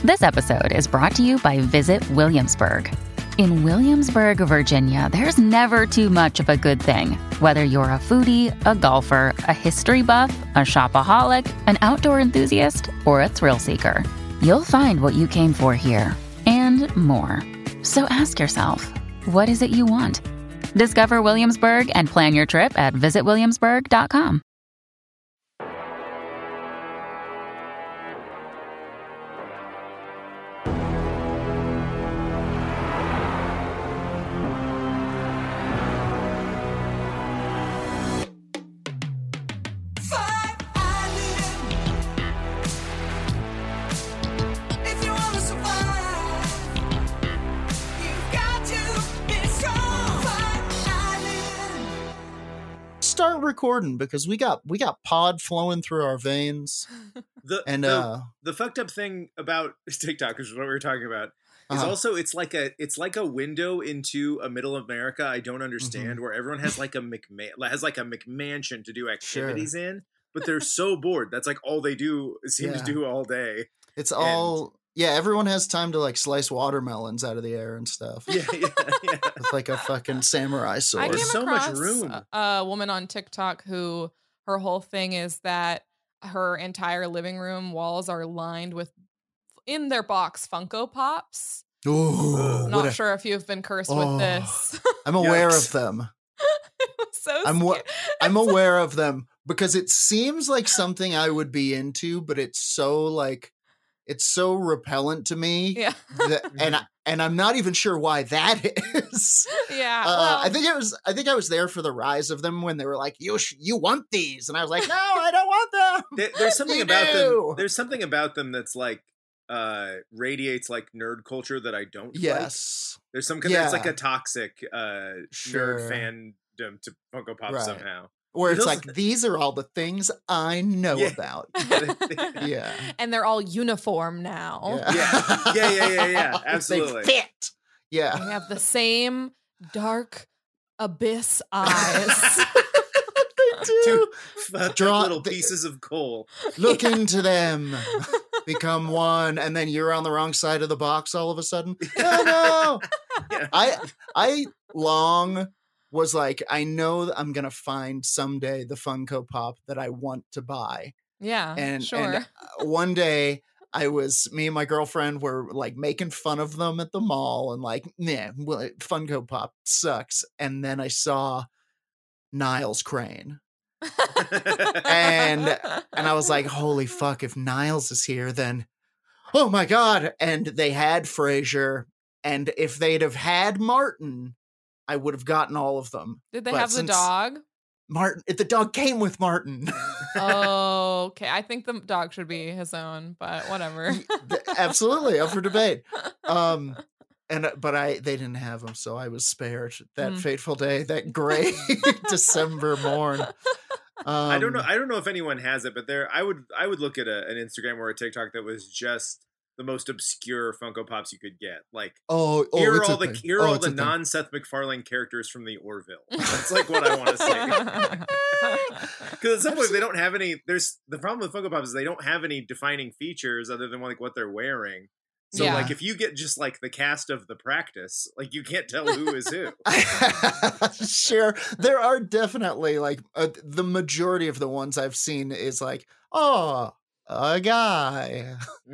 This episode is brought to you by Visit Williamsburg. In Williamsburg, Virginia, there's never too much of a good thing. Whether you're a foodie, a golfer, a history buff, a shopaholic, an outdoor enthusiast, or a thrill seeker, you'll find what you came for here and more. So ask yourself, what is it you want? Discover Williamsburg and plan your trip at visitwilliamsburg.com. Start recording because we got pod flowing through our veins. The fucked up thing about TikTok, which is what we were talking about, is also it's like a window into a middle America I don't understand, where everyone has like a McMansion to do activities in, but they're so bored. That's like all they do seem to do all day. It's all everyone has time to like slice watermelons out of the air and stuff. Yeah. With like a fucking samurai sword. I came so across much room. A woman on TikTok who her whole thing is that her entire living room walls are lined with, in their box, Funko Pops. Ooh, Not sure if you've been cursed with this. I'm aware of them. I'm aware of them because it seems like something I would be into, but it's so repellent to me. Yeah. And I'm not even sure why that is. Yeah. I think I was there for the rise of them when they were like, you want these. And I was like, no, I don't want them. There's something about them. There's something about them that's like radiates like nerd culture that I don't like. There's some kind of, it's like a toxic nerd fandom to Funko Pop somehow. Where it's like, these are all the things I know about. Yeah. And they're all uniform now. Yeah. Absolutely. They fit. Yeah. They have the same dark abyss eyes. They do. Little pieces of coal. Look into them. Become one. And then you're on the wrong side of the box all of a sudden. No. Yeah. I was like, I know that I'm going to find someday the Funko Pop that I want to buy. Yeah, and one day me and my girlfriend were like making fun of them at the mall and like, Funko Pop sucks. And then I saw Niles Crane. and I was like, holy fuck, if Niles is here, then, oh my God. And they had Frasier. And if they'd have had Martin, I would have gotten all of them. Did they have the dog? Martin, the dog came with Martin. Oh, okay. I think the dog should be his own, but whatever. Absolutely, up for debate. But they didn't have him, so I was spared that fateful day, that gray December morn. I don't know if anyone has it, but I would look at an Instagram or a TikTok that was just the most obscure Funko Pops you could get. Like, here are all the non-Seth MacFarlane characters from the Orville. That's like what I want to say. Because at some point they don't have any. The problem with Funko Pops is they don't have any defining features other than like what they're wearing. So like if you get just like the cast of The Practice, like you can't tell who is who. Sure, there are definitely like the majority of the ones I've seen is like, a guy.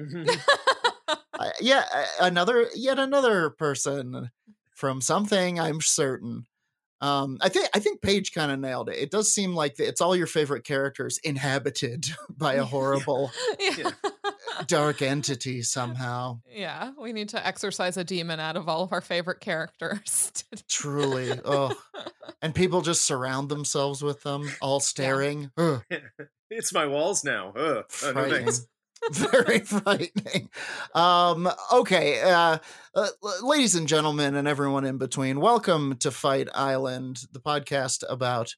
Yet another person from something, I'm certain. I think Paige kind of nailed it. It does seem like it's all your favorite characters inhabited by a horrible dark entity somehow. Yeah, we need to exorcise a demon out of all of our favorite characters. Truly. And people just surround themselves with them, all staring. Yeah. It's my walls now. No thanks. Very frightening. Okay. Ladies and gentlemen, and everyone in between, welcome to Fight Island, the podcast about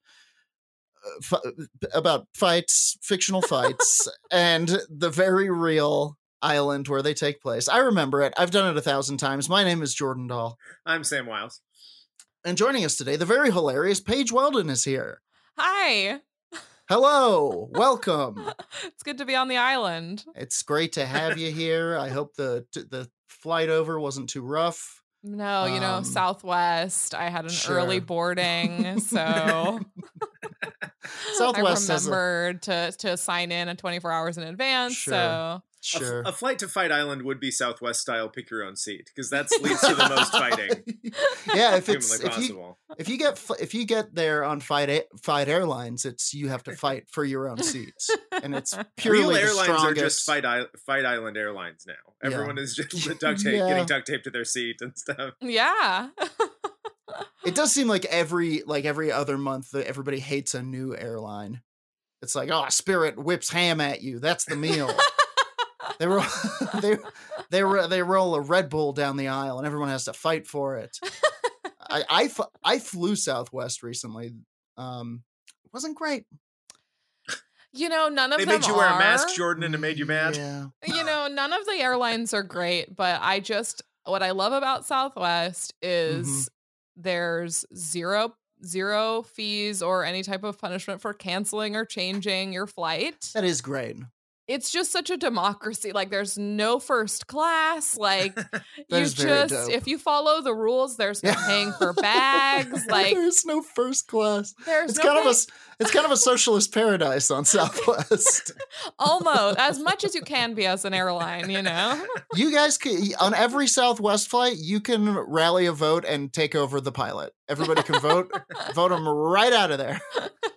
fights, fictional fights, and the very real island where they take place. I remember it. I've done it 1,000 times. My name is Jordan Dahl. I'm Sam Wiles. And joining us today, the very hilarious Paige Weldon is here. Hi. Hello, welcome. It's good to be on the island. It's great to have you here. I hope the flight over wasn't too rough. No, Southwest. I had an early boarding, so Southwest I remembered to sign in 24 hours in advance. So a flight to Fight Island would be Southwest style, pick your own seat, because that leads to the most fighting. Yeah, if you get there on Fight Airlines, you have to fight for your own seats, and it's purely real airlines strongest. are just Fight Island Airlines now. Everyone is just getting duct tape to their seat and stuff. Yeah. It does seem like every other month everybody hates a new airline. It's like, oh, Spirit whips ham at you. That's the meal. They roll a Red Bull down the aisle, and everyone has to fight for it. I flew Southwest recently. It wasn't great. None of them They made you wear a mask, Jordan, and it made you mad. Yeah. None of the airlines are great, but what I love about Southwest is there's zero fees or any type of punishment for canceling or changing your flight. That is great. It's just such a democracy. Like, there's no first class. Like, if you follow the rules, there's no paying for bags. Like, there's no first class. It's kind of a socialist paradise on Southwest. Almost as much as you can be as an airline, You guys on every Southwest flight, you can rally a vote and take over the pilot. Everybody can vote them right out of there.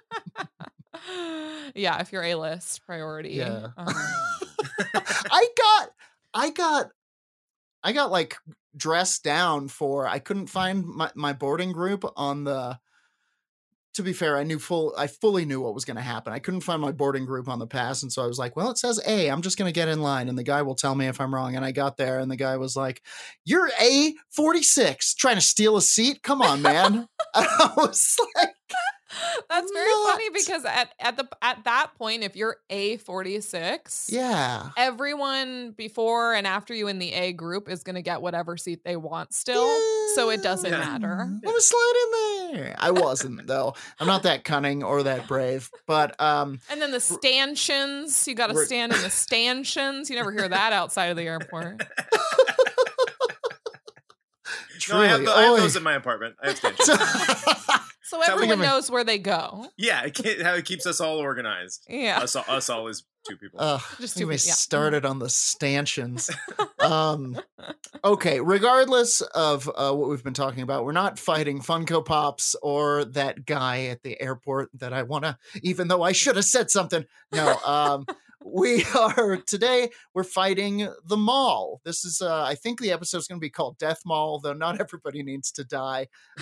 Yeah, if you're A-list priority. Yeah. I got like dressed down for, I couldn't find my boarding group on the, to be fair, I fully knew what was going to happen. I couldn't find my boarding group on the pass. And so I was like, well, it says A, I'm just going to get in line and the guy will tell me if I'm wrong. And I got there and the guy was like, you're A46 trying to steal a seat. Come on, man. And I was like, that's very funny because at that point, if you're A46, yeah, everyone before and after you in the A group is going to get whatever seat they want still, so it doesn't matter. Let me slide in there. I wasn't though. I'm not that cunning or that brave, but and then the stanchions, you got to stand in the stanchions. You never hear that outside of the airport. No, I have those in my apartment. I have stanchions. So everyone knows where they go. Yeah, how it keeps us all organized. Yeah. Us all is two people. Just two people. Started on the stanchions. Okay, regardless of what we've been talking about, we're not fighting Funko Pops or that guy at the airport that I want to, even though I should have said something. No, we're fighting the mall. This is, I think the episode's going to be called Death Mall, though not everybody needs to die.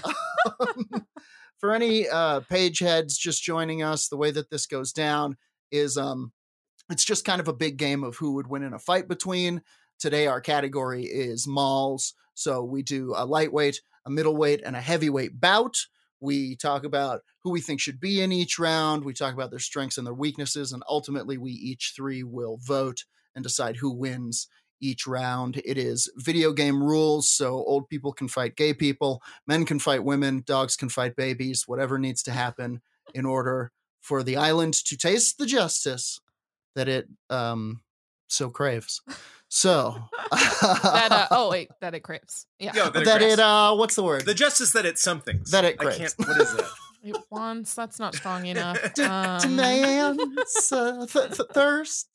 For any page heads just joining us, the way that this goes down is it's just kind of a big game of who would win in a fight between. Today, our category is malls. So we do a lightweight, a middleweight, and a heavyweight bout. We talk about who we think should be in each round. We talk about their strengths and their weaknesses. And ultimately, we each three will vote and decide who wins each round. It is video game rules, so old people can fight gay people, men can fight women, dogs can fight babies, whatever needs to happen in order for the island to taste the justice that it so craves. So that it craves. Yeah. That it what's the word? The justice that it somethings. That it craves. What is that? It wants. That's not strong enough. Demands thirst.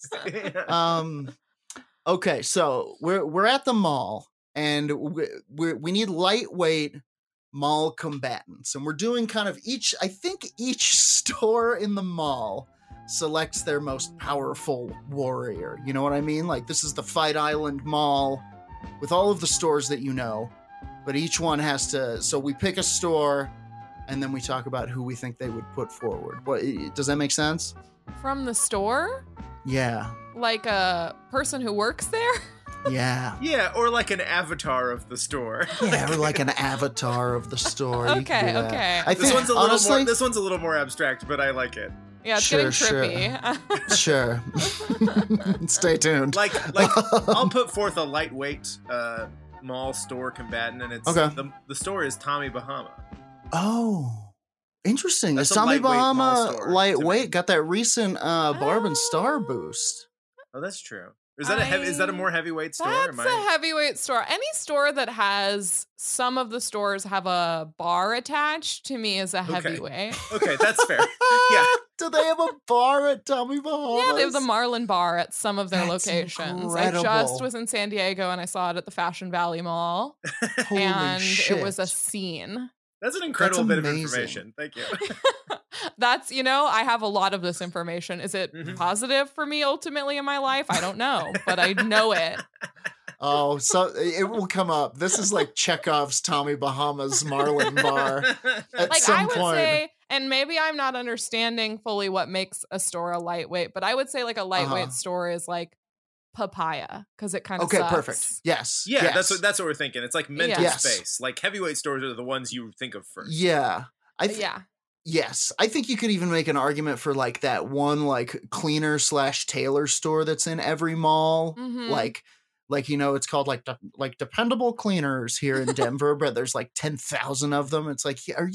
Okay, so we're at the mall, and we need lightweight mall combatants, and we're doing kind of each store in the mall selects their most powerful warrior. You know what I mean? Like, this is the Fight Island Mall with all of the stores that you know, but each one has to. So we pick a store, and then we talk about who we think they would put forward. What does that make sense? From the store? Yeah. Like a person who works there? Yeah. Yeah, or like an avatar of the store. Yeah, or like an avatar of the store. Okay. I think, this one's a little more abstract, but I like it. Yeah, it's getting trippy. Sure. Stay tuned. Like I'll put forth a lightweight mall store combatant, and it's the store is Tommy Bahama. Oh. Interesting. That's the Tommy Bahama lightweight got that recent Barb and Star boost. Oh, that's true. Is that a more heavyweight store? That's a heavyweight store. Any store that has some of the stores have a bar attached to me is a heavyweight. Okay, that's fair. Yeah. Do they have a bar at Tommy Bahama? Yeah, they have the Marlin Bar at some of their locations. Incredible. I just was in San Diego and I saw it at the Fashion Valley Mall. Holy shit. It was a scene. That's an incredible bit of information. Thank you. That's, I have a lot of this information. Is it positive for me ultimately in my life? I don't know, but I know it. Oh, so it will come up. This is like Chekhov's Tommy Bahama's Marlin Bar at some point. Say, and maybe I'm not understanding fully what makes a store a lightweight, but I would say like a lightweight store is like Papaya, because it kind of sucks. Perfect. Yes. Yeah, yes. That's what we're thinking. It's like mental space. Like heavyweight stores are the ones you think of first. Yeah. Yes. I think you could even make an argument for like that one like cleaner / tailor store that's in every mall. Like it's called like Dependable Cleaners here in Denver, but there's like 10,000 of them. It's like,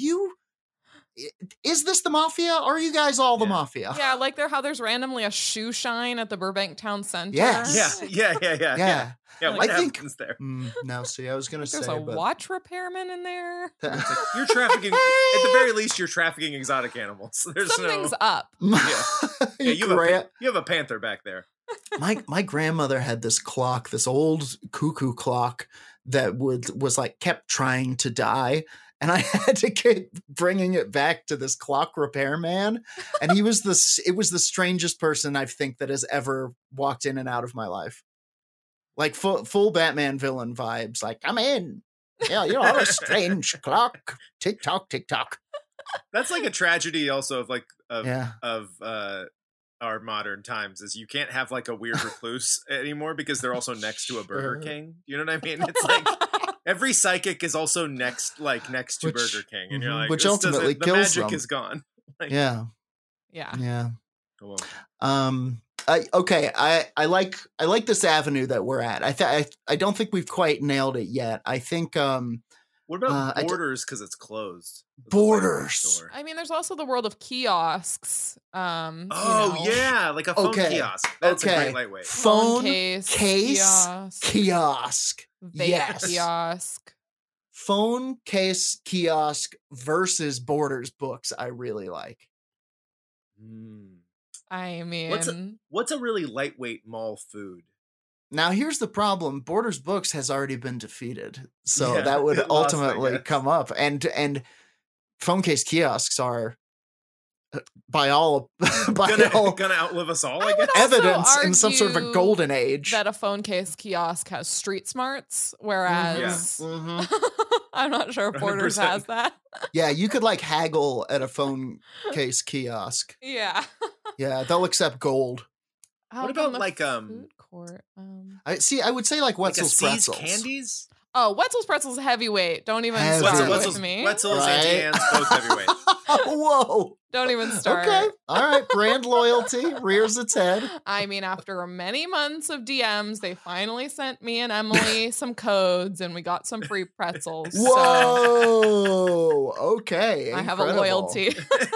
is this the mafia? Are you guys all the mafia? Yeah, like how there's randomly a shoe shine at the Burbank Town Center. Yes. Yeah. What happens there? No, see, I was going to say. There's a watch repairman in there. You're trafficking, at the very least, you're trafficking exotic animals. Something's up. You have a panther back there. My grandmother had this clock, this old cuckoo clock that was kept trying to die. And I had to keep bringing it back to this clock repairman. And it was the strangest person I think that has ever walked in and out of my life. Like full Batman villain vibes. Like, come in. Yeah, you're a strange clock. Tick tock, tick tock. That's like a tragedy also of our modern times is you can't have like a weird recluse anymore because they're also next to a Burger King. You know what I mean? It's like every psychic is also next to Burger King, and you're like, which ultimately kills them. The magic is gone. Yeah. Cool. I like this avenue that we're at. I don't think we've quite nailed it yet. I think. What about Borders? Because it's closed. Borders. I mean, there's also the world of kiosks. Like a phone kiosk. That's a great lightweight. Phone case kiosk. Vape kiosk. Phone case kiosk versus Borders books. I really like. I mean, what's a really lightweight mall food? Now, here's the problem. Borders Books has already been defeated. So that would ultimately come up. And phone case kiosks are gonna outlive us all, I guess. Evidence in some sort of a golden age. That a phone case kiosk has street smarts, whereas I'm not sure if Borders 100%. Has that. Yeah, you could haggle at a phone case kiosk. Yeah. Yeah, they'll accept gold. What about food court? I would say Wetzel's Pretzels. Candies? Oh, Wetzel's Pretzels heavyweight. Don't even start with me. Wetzel's and Anne's both heavyweight. Whoa. Don't even start. Okay. All right. Brand loyalty rears its head. I mean, after many months of DMs, they finally sent me and Emily some codes and we got some free pretzels. Whoa. Okay. I have a loyalty.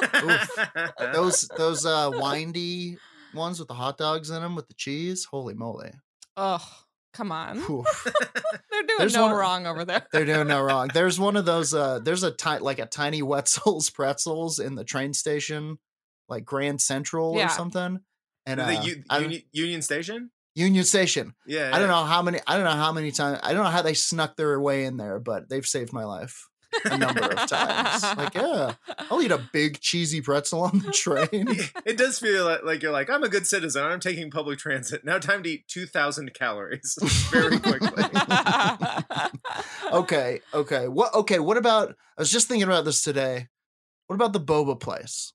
Those windy ones with the hot dogs in them with the cheese. Holy moly. Ugh. Come on. They're doing wrong over there. They're doing no wrong. There's one of those, there's a tiny Wetzel's Pretzels in the train station, like Grand Central or something. And Union Station? Union Station. Yeah. I don't know how many times, I don't know how they snuck their way in there, but they've saved my life a number of times. I'll eat a big cheesy pretzel on the train. It does feel like you're like, I'm a good citizen. I'm taking public transit. Now time to eat 2,000 calories very quickly. Okay. What about, I was just thinking about this today. What about the boba place?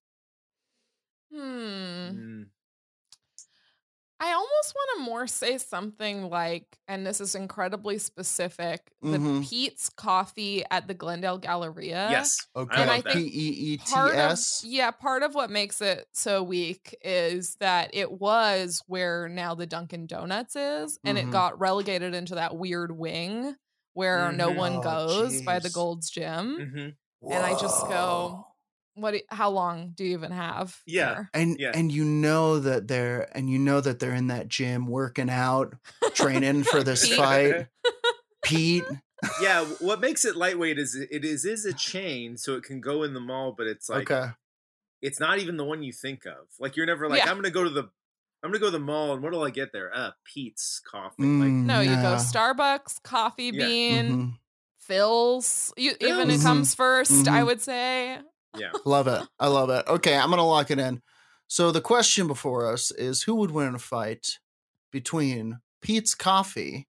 I almost want to more say something like, and this is incredibly specific, the Pete's Coffee at the Glendale Galleria. Yes. Okay. And I think PEETS. Part of what makes it so weak is that it was where now the Dunkin' Donuts is, and it got relegated into that weird wing where no one goes by the Gold's Gym. And I just go, how long do you even have? Yeah. Here? And you know that they're in that gym working out, training for this fight. Pete. Yeah, what makes it lightweight is it is a chain, so it can go in the mall, but it's like it's not even the one you think of. Like you're never like, I'm gonna go to the mall, and what'll I get there? Pete's coffee. No, you go Starbucks, Coffee Bean, Phil's. Even it comes first, I would say. Yeah. Love it. I love it. Okay, I'm gonna lock it in. So the question before us is, who would win a fight between Pete's Coffee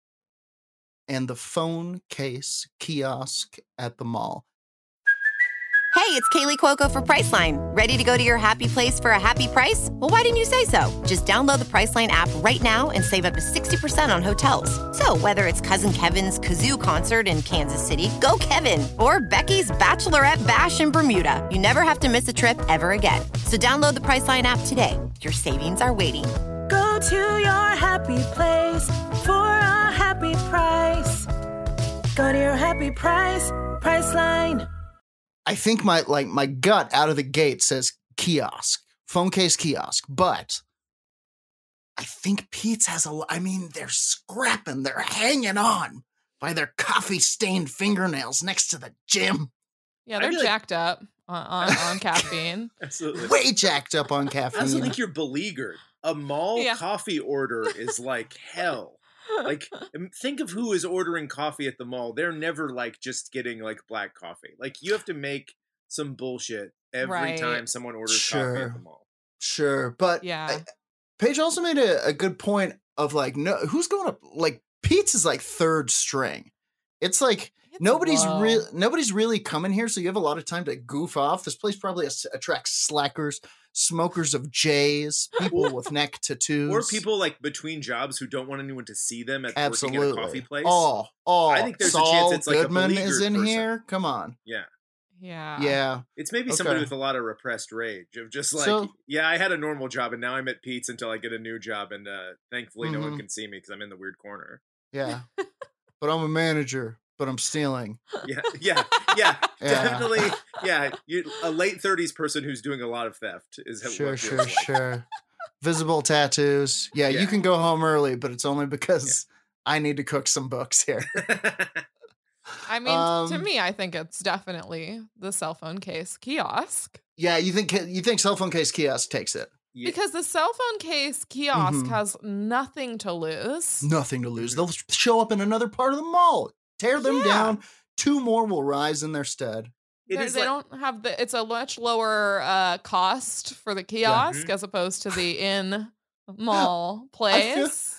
and the phone case kiosk at the mall? Hey, it's Kaylee Cuoco for Priceline. Ready to go to your happy place for a happy price? Well, why didn't you say so? Just download the Priceline app right now and save up to 60% on hotels. So whether it's Cousin Kevin's Kazoo Concert in Kansas City, go Kevin, or Becky's Bachelorette Bash in Bermuda, you never have to miss a trip ever again. So download the Priceline app today. Your savings are waiting. Go to your happy place for a happy price. Go to your happy price, Priceline. I think my gut out of the gate says kiosk, phone case kiosk, but I think Pete's has they're scrapping, they're hanging on by their coffee-stained fingernails next to the gym. Yeah, they're jacked up on caffeine. Absolutely. Way jacked up on caffeine. I also think you're beleaguered. A mall coffee order is like hell. Like, think of who is ordering coffee at the mall. They're never like just getting like black coffee. Like, you have to make some bullshit every time someone orders coffee at the mall. Sure, but Paige also made a good point of like, no, who's going to like Pete's is like third string. It's like nobody's really coming here, so you have a lot of time to goof off. This place probably attracts slackers, smokers of J's, people with neck tattoos, or people like between jobs who don't want anyone to see them at working at a coffee place. I think there's Saul a chance it's like Goodman a is in person. Here. Come on, yeah. It's maybe somebody with a lot of repressed rage of just like, I had a normal job and now I'm at Pete's until I get a new job, and thankfully no one can see me because I'm in the weird corner. Yeah, but I'm a manager. But I'm stealing. Yeah, definitely. Yeah, a late 30s person who's doing a lot of theft is sure. Visible tattoos. Yeah, you can go home early, but it's only because I need to cook some books here. I mean, to me, I think it's definitely the cell phone case kiosk. Yeah, you think cell phone case kiosk takes it? Yeah. Because the cell phone case kiosk has nothing to lose. Nothing to lose. They'll show up in another part of the mall. Tear them down. Two more will rise in their stead. Don't have it's a much lower cost for the kiosk as opposed to the in mall place.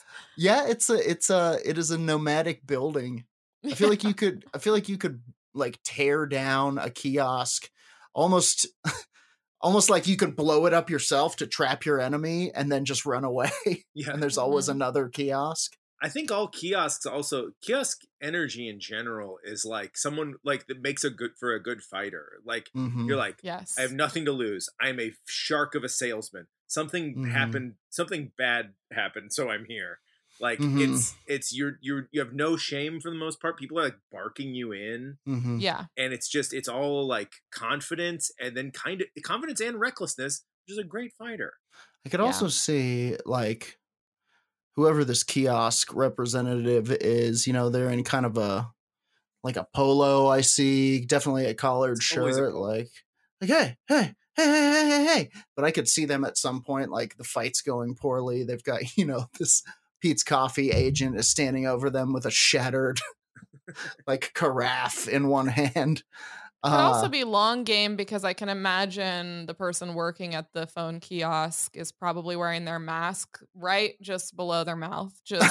It is a nomadic building. I feel like you could like tear down a kiosk almost like you could blow it up yourself to trap your enemy and then just run away. Yeah. And there's always another kiosk. I think all kiosks also, kiosk energy in general is like someone like that makes a good fighter. Like you're like, I have nothing to lose. I'm a shark of a salesman. Something happened, something bad happened, so I'm here. Like it's you have no shame for the most part. People are like barking you in. Yeah. And it's all like confidence and then kind of confidence and recklessness, which is a great fighter. I could also see like whoever this kiosk representative is, they're in kind of a polo. I see definitely a collared shirt, like, hey. But I could see them at some point, like the fight's going poorly. They've got, this Pete's Coffee agent is standing over them with a shattered like carafe in one hand. It could also be long game because I can imagine the person working at the phone kiosk is probably wearing their mask right just below their mouth. Just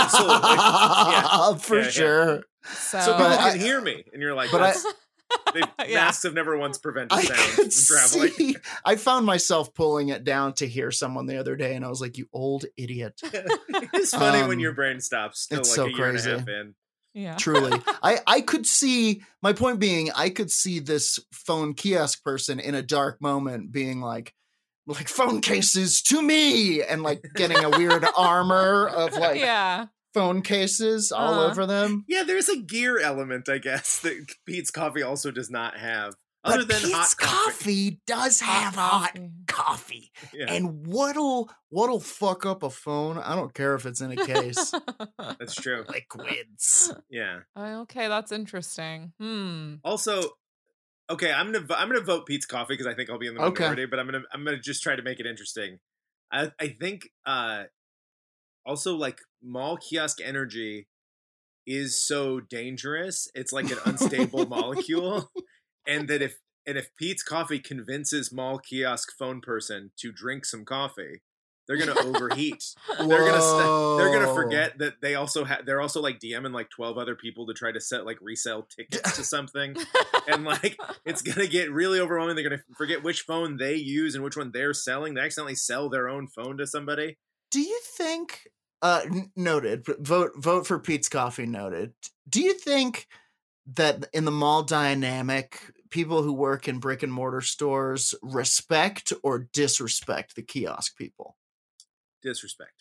absolutely, for sure. So people can hear me, and you're like, masks have never once prevented sound from traveling. I found myself pulling it down to hear someone the other day, and I was like, "You old idiot!" It's funny when your brain stops. Still it's like so a year crazy. And a half in. Yeah. Truly. I could see, my point being, I could see this phone kiosk person in a dark moment being like phone cases to me, and like getting a weird armor of like phone cases all over them. Yeah, there's a gear element, I guess, that Pete's Coffee also does not have. Other than Pete's hot coffee does have hot coffee. Yeah. And what'll fuck up a phone? I don't care if it's in a case. That's true. Liquids. Yeah. Okay, that's interesting. Also, okay, I'm gonna vote Pete's Coffee because I think I'll be in the minority, but I'm gonna just try to make it interesting. I think also like mall kiosk energy is so dangerous. It's like an unstable molecule. And that if Pete's Coffee convinces mall kiosk phone person to drink some coffee, they're gonna overheat. They're gonna forget that they're also like DMing like 12 other people to try to resell tickets to something, and like it's gonna get really overwhelming. They're gonna forget which phone they use and which one they're selling. They accidentally sell their own phone to somebody. Do you think? Noted. Vote for Pete's Coffee. Noted. Do you think that in the mall dynamic, people who work in brick and mortar stores respect or disrespect the kiosk people? Disrespect.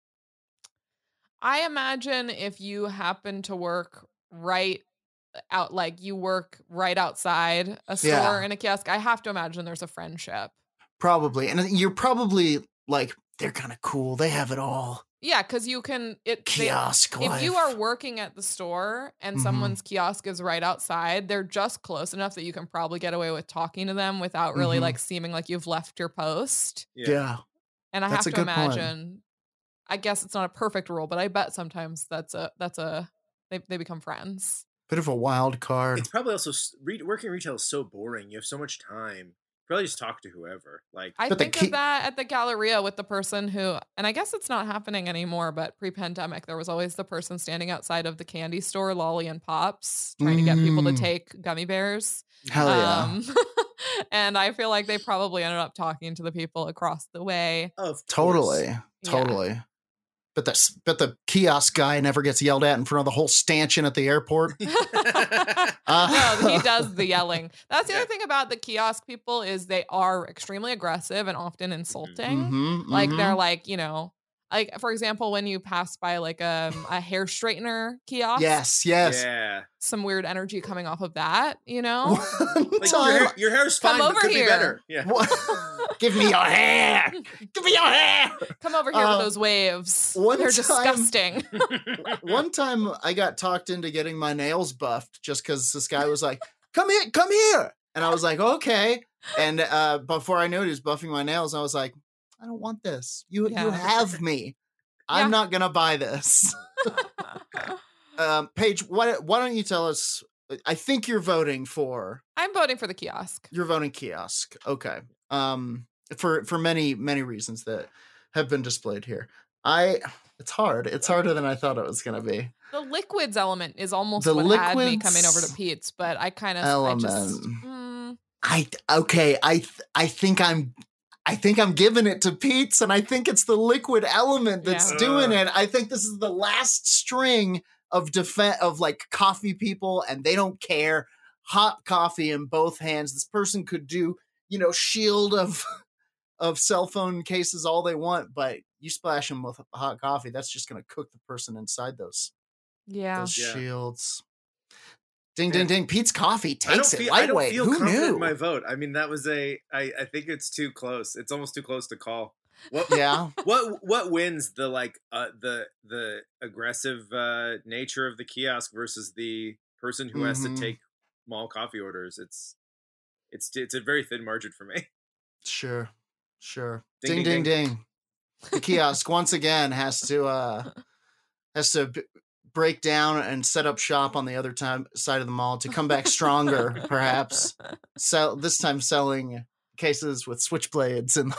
I imagine if you happen to work right out, like you work right outside a store in a kiosk, I have to imagine there's a friendship. Probably. And you're probably like, they're kind of cool. They have it all. Yeah, because you can kiosk life. If you are working at the store and someone's kiosk is right outside, they're just close enough that you can probably get away with talking to them without really like seeming like you've left your post. Yeah. And I have to imagine, I guess it's not a perfect rule, but I bet sometimes they become friends. Bit of a wild card. It's probably also working retail is so boring. You have so much time. Probably just talk to whoever. Like I think of that at the Galleria with the person who, and I guess it's not happening anymore, but pre-pandemic, there was always the person standing outside of the candy store, Lolly and Pops, trying to get people to take gummy bears. Hell yeah. And I feel like they probably ended up talking to the people across the way. Oh, totally. Yeah. But the kiosk guy never gets yelled at in front of the whole stanchion at the airport. No, he does the yelling. That's the other thing about the kiosk people is they are extremely aggressive and often insulting. Like they're like, like for example, when you pass by like a hair straightener kiosk. Yes. Yeah. Some weird energy coming off of that, Like your hair's fine, but could be better. Yeah. Give me your hair. Give me your hair. Come over here with those waves. They're disgusting. One time I got talked into getting my nails buffed just because this guy was like, come here. And I was like, okay. And before I knew it, he was buffing my nails. I was like, I don't want this. You have me. I'm not going to buy this. Paige, why don't you tell us? I think you're voting for. I'm voting for the kiosk. You're voting kiosk. Okay. For many, many reasons that have been displayed here. It's hard. It's harder than I thought it was going to be. The liquids element is almost what had me coming over to Pete's, but I kind of I think I'm giving it to Pete's, and I think it's the liquid element that's doing it. I think this is the last string of of like coffee people, and they don't care. Hot coffee in both hands. This person could do, shield of cell phone cases all they want, but you splash them with hot coffee, that's just going to cook the person inside those shields. Ding, ding, ding. Pete's Coffee takes it lightweight. Who knew? In my vote. I mean, that was I think it's too close. It's almost too close to call. What wins the aggressive nature of the kiosk versus the person who has to take mall coffee orders? It's a very thin margin for me. Sure. Ding, ding, ding. The kiosk once again has to break down and set up shop on the other side of the mall to come back stronger, perhaps. This time selling cases with switchblades and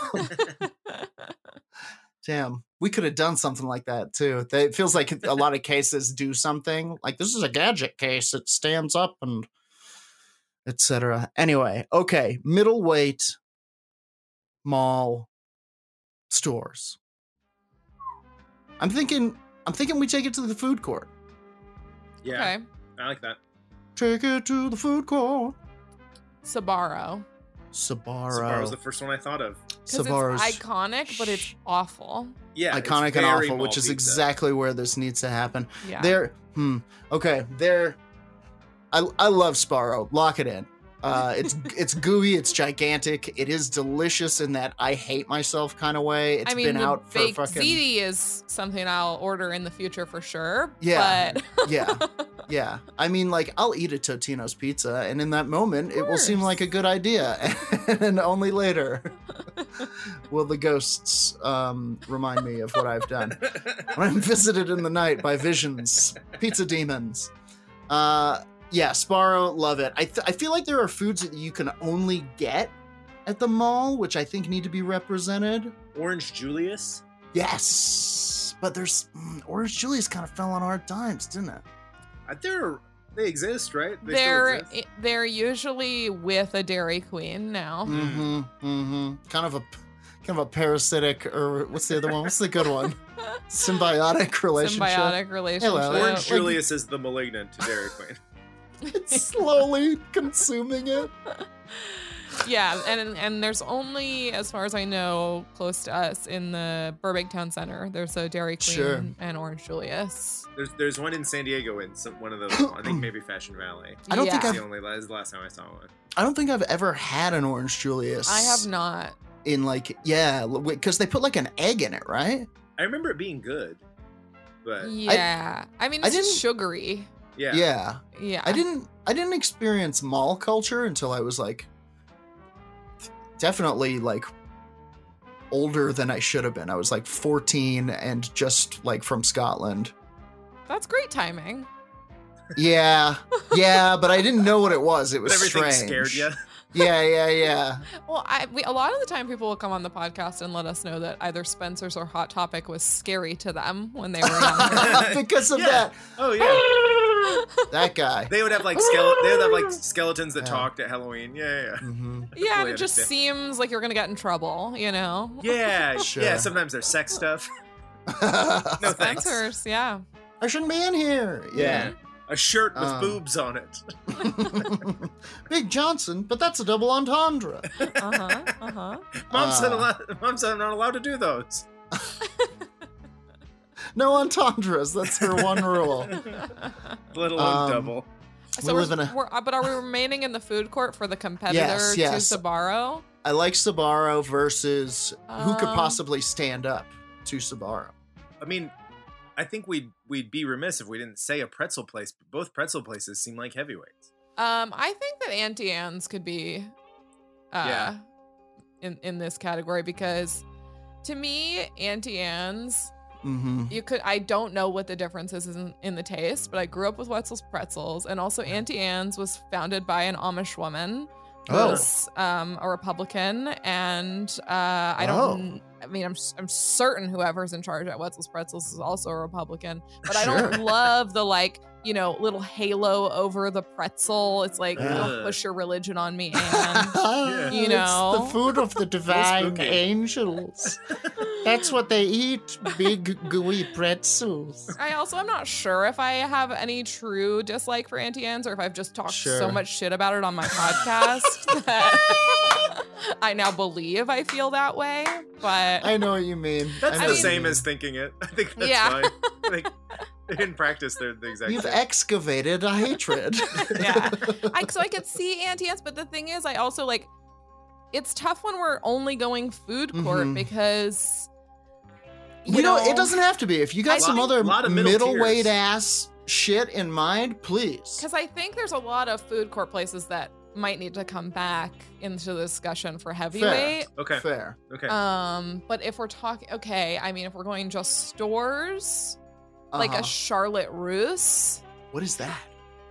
damn, we could have done something like that too. It feels like a lot of cases do something like this is a gadget case. It stands up and etc. Anyway, okay, middleweight mall stores. I'm thinking we take it to the food court. Yeah, okay. I like that. Take it to the food court. Sbarro is the first one I thought of. Sbarro's it's iconic, but it's awful. Yeah, iconic and awful, which is exactly where this needs to happen. Yeah. Okay. I love Sbarro. Lock it in. It's gooey, it's gigantic, it is delicious in that I hate myself kind of way. It's been out for fucking... ziti is something I'll order in the future for sure. Yeah, but... yeah. I mean, like, I'll eat a Totino's pizza, and in that moment, it will seem like a good idea, and only later will the ghosts remind me of what I've done when I'm visited in the night by visions, pizza demons. Yeah, Sbarro, love it. I feel like there are foods that you can only get at the mall, which I think need to be represented. Orange Julius? Yes. But there's... Orange Julius kind of fell on hard times, didn't it? They exist, right? They're usually with a Dairy Queen now. Kind of a parasitic, or what's the other one? What's the good one? Symbiotic relationship. Hello. Orange Julius is the malignant to Dairy Queen. It's slowly consuming it. Yeah, and there's only, as far as I know, close to us in the Burbank Town Center, there's a Dairy Queen and Orange Julius. There's one in San Diego in one of those, I think maybe Fashion Valley. I don't think that's the last time I saw one. I don't think I've ever had an Orange Julius. I have not. In because they put like an egg in it, right? I remember it being good, but it's sugary. Yeah. I didn't experience mall culture until I was like definitely like older than I should have been. I was like 14 and just like from Scotland. That's great timing. Yeah, but I didn't know what it was. It was everything strange. Scared you? Yeah. Well, a lot of the time people will come on the podcast and let us know that either Spencer's or Hot Topic was scary to them when they were younger. Because of that. Oh yeah. That guy. They would have like skeletons that talked at Halloween. Yeah. Mm-hmm. Yeah, it just seems like you're gonna get in trouble, you know? Yeah, sure. Yeah. Sometimes there's sex stuff. No thanks. Spencer's, yeah. I shouldn't be in here. Yeah. A shirt with boobs on it. Big Johnson, but that's a double entendre. Mom said I'm not allowed to do those. No entendres. That's her one rule. Let alone double. So but are we remaining in the food court for the competitor to Sbarro? I like Sbarro versus who could possibly stand up to Sbarro. I mean, I think we'd be remiss if we didn't say a pretzel place, but both pretzel places seem like heavyweights. I think that Auntie Anne's could be in this category, because to me, Auntie Anne's, I don't know what the difference is in the taste, but I grew up with Wetzel's Pretzels, and also Auntie Anne's was founded by an Amish woman who was a Republican, and I'm certain whoever's in charge at Wetzel's Pretzels is also a Republican, but I don't love the little halo over the pretzel. It's like, don't push your religion on me, and it's the food of the divine angels. That's what they eat, big gooey pretzels. I'm not sure if I have any true dislike for Auntie Anne's, or if I've just talked so much shit about it on my podcast that I now believe I feel that way. But I know what you mean. That's the same as thinking it. I think that's fine. In practice, they're the exact You've same. excavated a hatred. Yeah. So I could see Auntie Anne's, but the thing is, I also it's tough when we're only going food court because you know it doesn't have to be. If you got some other middleweight ass shit in mind, please. Because I think there's a lot of food court places that might need to come back into the discussion for heavyweight. Fair. Okay. But if we're talking, if we're going just stores, like a Charlotte Russe. What is that?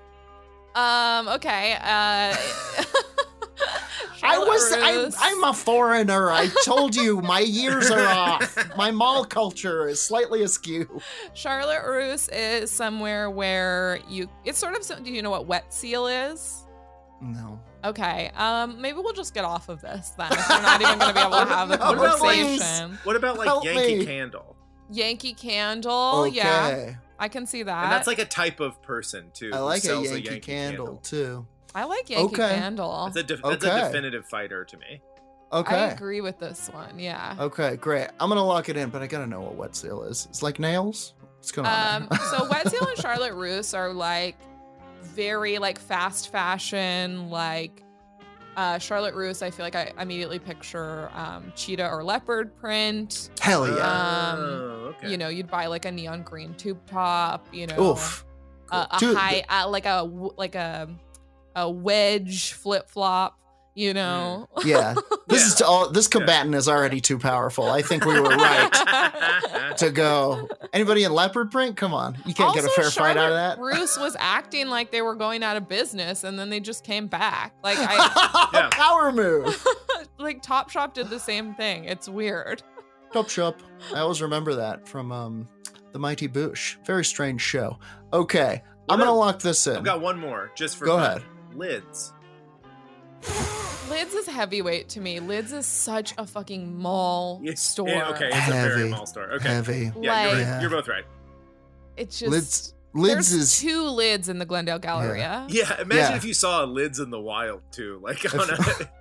I'm a foreigner. I told you my years are off. My mall culture is slightly askew. Charlotte Russe is somewhere where it's sort of, do you know what Wet Seal is? No. Okay. Maybe we'll just get off of this then. If we're not even going to be able to have the conversation. What about like Yankee Candle? Yankee Candle, yeah. I can see that. And that's like a type of person too. I like a Yankee Candle too. I like Yankee Candle. That's a definitive fighter to me. Okay. I agree with this one, yeah. Okay, great. I'm going to lock it in, but I got to know what Wet Seal is. It's like nails? What's going on there? So Wet Seal and Charlotte Russe are like very like fast fashion, like Charlotte Russe, I feel like I immediately picture cheetah or leopard print. Hell yeah. Okay. You know, you'd buy like a neon green tube top, you know. Oof. A high, like a wedge flip flop, you know. Yeah. This combatant is already too powerful. I think we were right to go. Anybody in leopard print? Come on. You can't get a fair fight out of that. Russe was acting like they were going out of business and then they just came back. Like Power move. Like Topshop did the same thing. It's weird. Topshop. I always remember that from The Mighty Boosh. Very strange show. Okay. I'm going to lock this in. I've got one more just for Go fun. ahead. Lids. Lids is heavyweight to me. Lids is such a fucking mall store. Okay, it's a very mall store. Okay. Heavy. Yeah, you're both right. It's just Lids there's is 2 Lids in the Glendale Galleria. Yeah, imagine if you saw Lids in the wild too, like on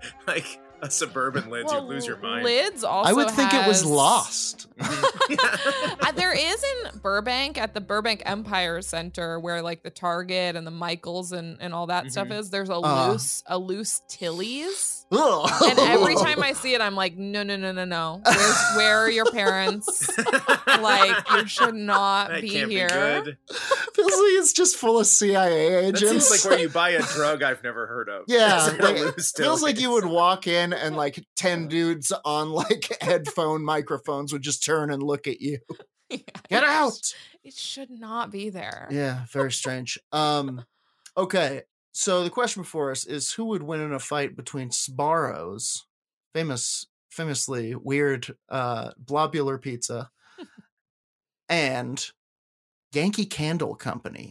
a suburban Lids, you'd lose your mind. Lids also I would think it was lost. There is in Burbank at the Burbank Empire Center where like the Target and the Michaels and all that stuff is. There's a loose Tilly's. And every time I see it, I'm like, no. Where are your parents? Like, you should not that be can't here. Be good. Feels like it's just full of CIA agents. That seems like where you buy a drug I've never heard of. Yeah, feels like you would walk in and like 10 dudes on like headphone microphones would just turn and look at you. Yeah, Get out! It should not be there. Yeah, very strange. Okay, so the question before us is who would win in a fight between Sbarro's famously weird blobular pizza and Yankee Candle Company?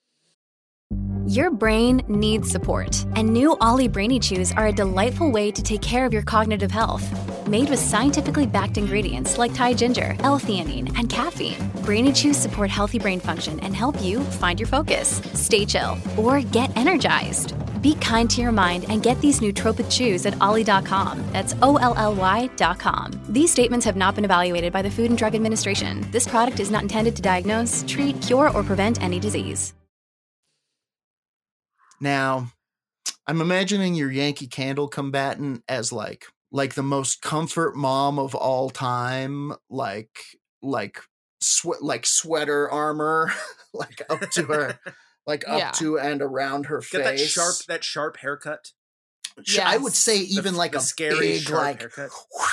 Your brain needs support, and new Ollie Brainy Chews are a delightful way to take care of your cognitive health. Made with scientifically backed ingredients like Thai ginger, L-theanine, and caffeine, Brainy Chews support healthy brain function and help you find your focus, stay chill, or get energized. Be kind to your mind and get these nootropic chews at ollie.com. That's OLLY.com. These statements have not been evaluated by the Food and Drug Administration. This product is not intended to diagnose, treat, cure, or prevent any disease. Now, I'm imagining your Yankee Candle combatant as like the most comfort mom of all time, like sweater armor, like up to her, like up to and around her face. Got that sharp haircut. Yes. I would say even like a scary big, sharp like haircut.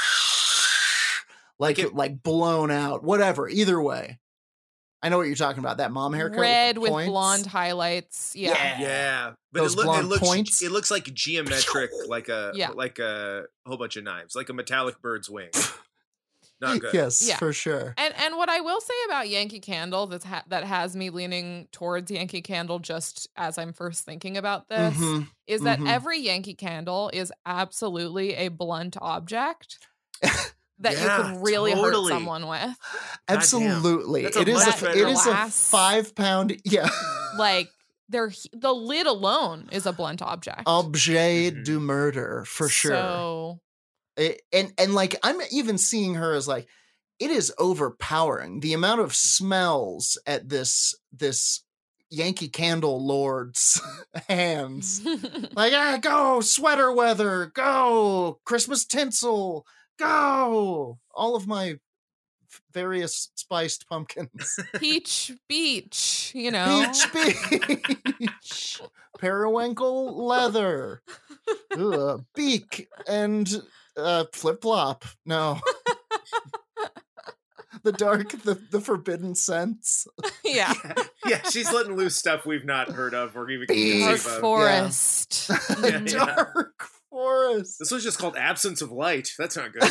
Like blown out, whatever. Either way. I know what you're talking about. That mom haircut, red with blonde highlights. Yeah. But those blonde points. It looks like geometric, like a whole bunch of knives, like a metallic bird's wing. Not good. Yes, for sure. And what I will say about Yankee Candle that has me leaning towards Yankee Candle just as I'm first thinking about this is that every Yankee Candle is absolutely a blunt object. That you could really hurt someone with. Absolutely. It is a 5-pound. Yeah. Like the lid alone is a blunt object. Objet du murder for sure. So and like I'm even seeing her as like it is overpowering the amount of smells at this Yankee Candle lord's hands. Like go sweater weather, go Christmas tinsel. Go! All of my various spiced pumpkins. Peach beach, you know. Peach beach. Periwinkle leather. Beak and flip-flop. No. The forbidden scents. Yeah. Yeah, she's letting loose stuff we've not heard of or even Dark forest. Yeah. Dark forest. This was just called absence of light. That's not good.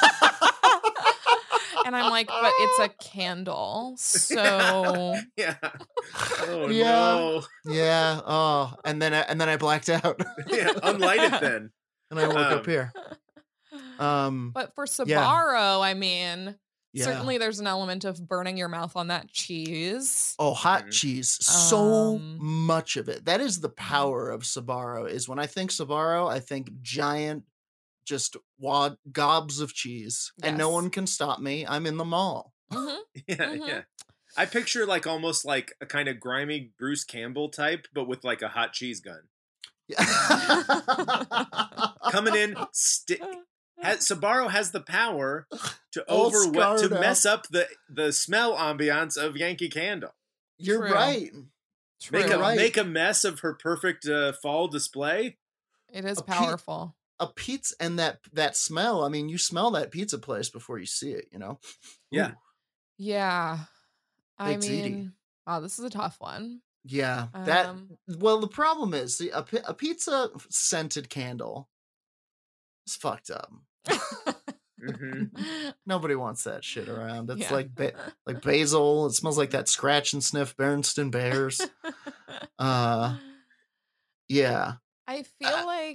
And I'm like, but it's a candle, so yeah. Oh no. Yeah. Oh, and then I blacked out. Yeah, unlight it then. And I woke up here. But for Sbarro, I mean, certainly there's an element of burning your mouth on that cheese. Oh, hot cheese. So much of it. That is the power of Sbarro, is when I think Sbarro, I think giant, just gobs of cheese. Yes. And no one can stop me. I'm in the mall. Yeah. I picture like almost like a kind of grimy Bruce Campbell type, but with like a hot cheese gun. Coming in, Sbarro has the power to mess up the smell ambiance of Yankee Candle. You're right. Make a mess of her perfect fall display. It is powerful. A pizza and that smell. I mean, you smell that pizza place before you see it, you know? Yeah. Ooh. Yeah. I mean, wow, this is a tough one. Yeah. Well, the problem is a pizza scented candle is fucked up. Mm-hmm. Nobody wants that shit around. It's like basil. It smells like that scratch and sniff Berenstain Bears. Yeah. I feel like,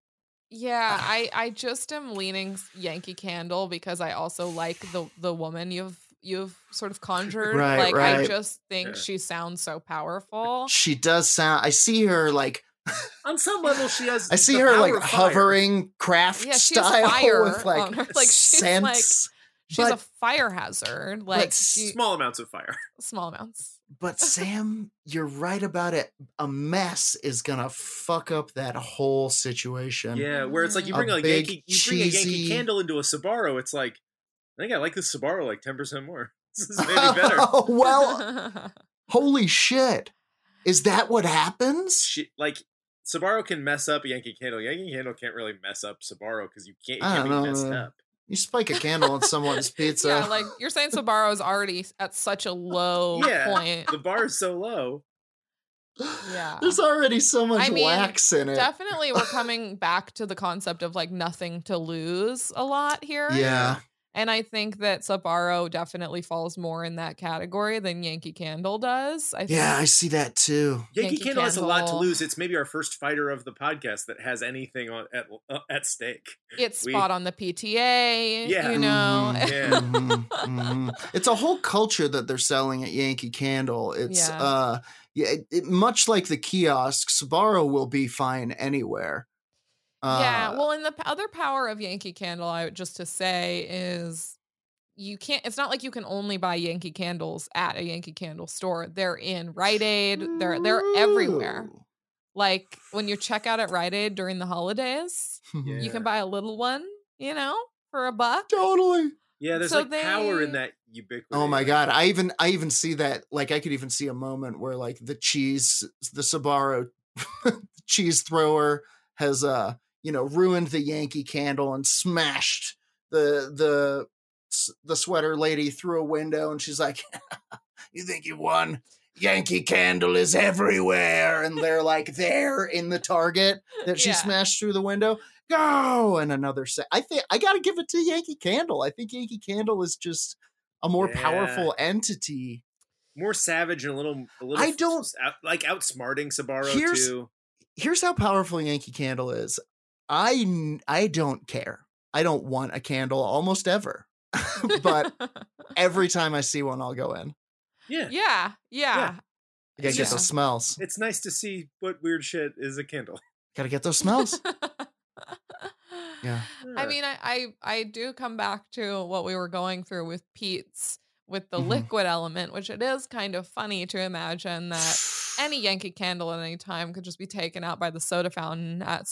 I just am leaning Yankee Candle because I also like the woman you've sort of conjured. Right. I just think she sounds so powerful. She does sound. I see her like. On some level, she has. I see her like hovering craft style fire with like scents. She's a fire hazard. Like small amounts of fire. Small amounts. But Sam, you're right about it. A mess is gonna fuck up that whole situation. Yeah, where it's like you bring a Yankee Candle into a Sbarro. It's like, I think I like this Sbarro like 10% more. This is maybe better. Well, holy shit! Is that what happens? Sbarro can mess up Yankee Candle. Yankee Candle can't really mess up Sbarro because you can't be messed up. You spike a candle on someone's pizza. Yeah, like you're saying Sbarro is already at such a low point. The bar is so low. Yeah. There's already so much wax in it. Definitely we're coming back to the concept of like nothing to lose a lot here. Yeah. And I think that Sbarro definitely falls more in that category than Yankee Candle does. I see that too. Yankee Candle has a lot to lose. It's maybe our first fighter of the podcast that has anything at stake. It's spot on the PTA, you know. It's a whole culture that they're selling at Yankee Candle. It's much like the kiosk, Sbarro will be fine anywhere. Well, and the other power of Yankee Candle, just to say, is it's not like you can only buy Yankee Candles at a Yankee Candle store. They're in Rite Aid. They're everywhere. Like when you check out at Rite Aid during the holidays, you can buy a little one, for $1. Totally. Yeah, there's power in that ubiquity. Oh my God. I even see that, like I could even see a moment where like the Sbarro cheese thrower has ruined the Yankee Candle and smashed the sweater lady through a window, and she's like, "You think you won? Yankee Candle is everywhere," and they're like there in the Target that she smashed through the window. Go and another set. I think I gotta give it to Yankee Candle. I think Yankee Candle is just a more powerful entity, more savage, and a little. I don't outsmarting Sbarro too. Here's how powerful Yankee Candle is. I don't care. I don't want a candle almost ever. But every time I see one, I'll go in. Yeah. I gotta get those smells. It's nice to see what weird shit is a candle. Gotta get those smells. Yeah. I mean, I do come back to what we were going through with Pete's with the liquid element, which it is kind of funny to imagine that any Yankee Candle at any time could just be taken out by the soda fountain at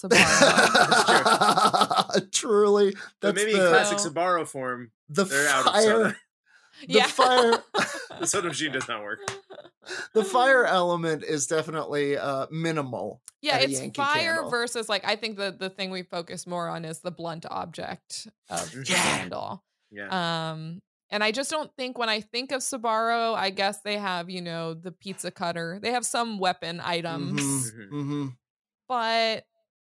Sbarro. Truly. But maybe in classic Sbarro form, they're out of soda. Fire. The soda machine does not work. The fire element is definitely minimal. Yeah, it's Yankee fire Candle. versus I think the thing we focus more on is the blunt object of the candle. Yeah. And I just don't think when I think of Sbarro, I guess they have, the pizza cutter. They have some weapon items. But